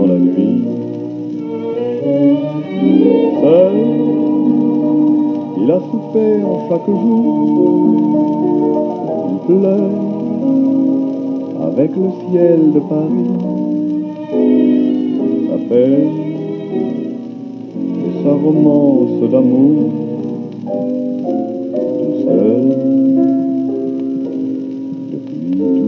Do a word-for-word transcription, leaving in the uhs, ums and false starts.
dans la nuit. Seul, il a souffert chaque jour. Il pleure avec le ciel de Paris. Sa peine et sa romance d'amour. Tout seul depuis